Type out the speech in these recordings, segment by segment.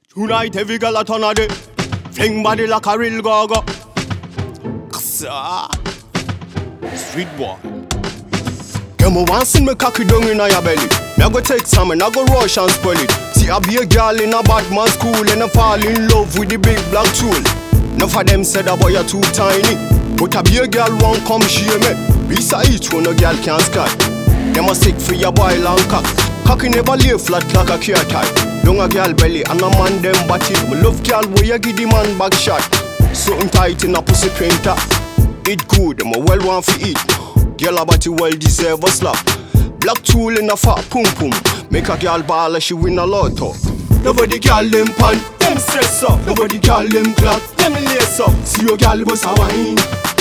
Tonight every girl a turn a day, fling body like a real gaga. Street boy. Girl, me want see me cocky down inna your belly. Me a go take some and I go rush and spoil it. See a be a girl in a bad man school and I fall in love with the big black tool. Enough of them said a boy you too tiny, but a be a girl won't come share me. Beside each one a girl can't sky. Them a sick for your boy long cock. Cocky never lay flat like a care type. Young a girl belly and a man them body. Me love girl where you give the man back shot. Something tight in a pussy painter. Eat good, them a well want to eat. Girl a body well deserve a slap. Black tool in a fat pum pum. Make a girl ball and she win a lotto. Nobody girl them pan, them stress up. Nobody girl them clock, them lace up. See your girl bust a wine.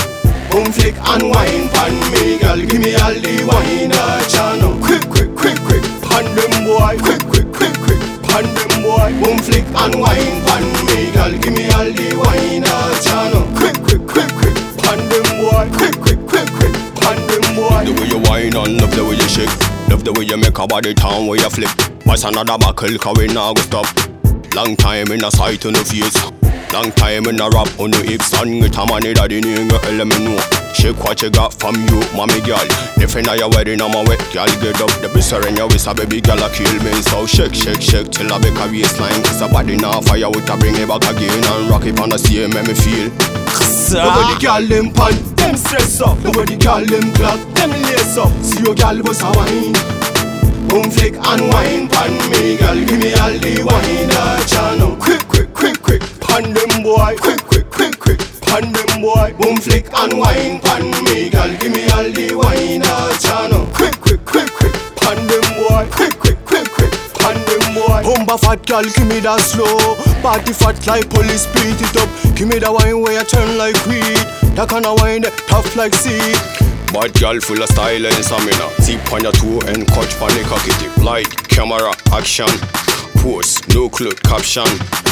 Boom flick and wine pan me. Girl give me all the wine channel. Quick quick quick quick. Pan them boy. Quick quick quick quick. Pan them boy. Boom flick and wine pan me. Girl give me all the wine channel. Quick quick quick quick. Pan them boy. Quick quick quick quick. Pan them boy. The way you wine and love the way you shake. Love the way you make a body turn where you flip. What's another buckle cause we nah go stop. Long time in a sight on the face. Long time in a rap on the hips. And get a money that you need to let me know. Shake what you got from you, mommy girl. If you're not your wedding, I'm a wet girl. Get up, the biscuit in your waist, a baby girl a kill me. So shake, shake, shake till I make a waistline. Cause a body now fire with a bring it back again. And rock it on the sea, make me feel. Nobody girl them pan, them stress up. Nobody girl them clock, them lace up. See your girl bust a wine. Boom flick and wine pan me. Girl give me all the wine channel. Quick quick quick quick. Pan them boy. Quick quick quick quick. Pan them boy. Boom flick and wine pan me. Girl give me all the wine channel. Quick quick quick quick. Pan them boy. Quick quick quick quick. Pan them boy. Bumba fat girl give me that slow. Party fat like police beat it up. Give me the wine where you turn like weed. That kind of wine tough like seed. Bad girl full of style and stamina. Tip on your toe and catch on the cocky tip. Light, camera, action. Post, no clue, caption.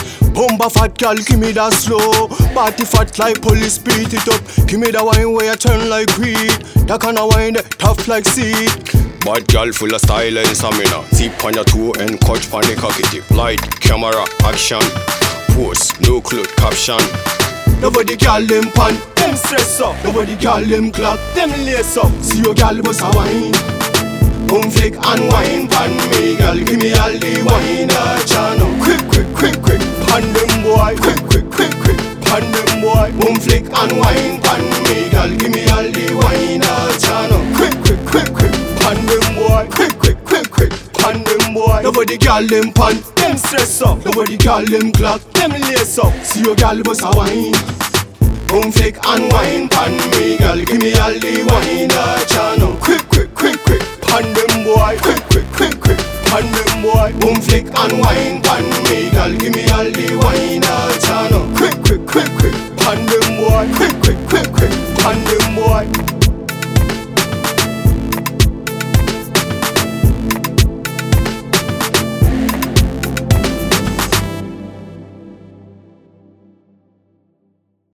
Bumba fat girl, give me that slow. Party fat like police beat it up. Give me the wine where you turn like weed. That kind of wine tough like seed. Bad girl full of style and stamina. Tip on your toe and catch on the cocky tip. Light, camera, action. Post, no clue, caption. Nobody girl them pan, them stress up. Nobody girl them clock, them lace up. See your girl bust a wine. Boom flick and wine pan me. Girl give me all the wine channel. Quick quick quick quick. Pan them boy. Quick quick quick quick. Pan them boy. Boom flick and wine pan me. Girl give me all the wine channel. Quick quick quick quick. Pan them boy. Quick quick quick quick. Pan them boy. Nobody girl them pan, them stress up. Nobody girl them clock, them lace up. See your girl bust a wine. Boom flick and wine pan me. Girl give me all the wine channel. Quick quick quick quick. Pan them boy. Quick quick quick quick. Pan them boy. Boom flick and wine pan me. Girl give me all the wine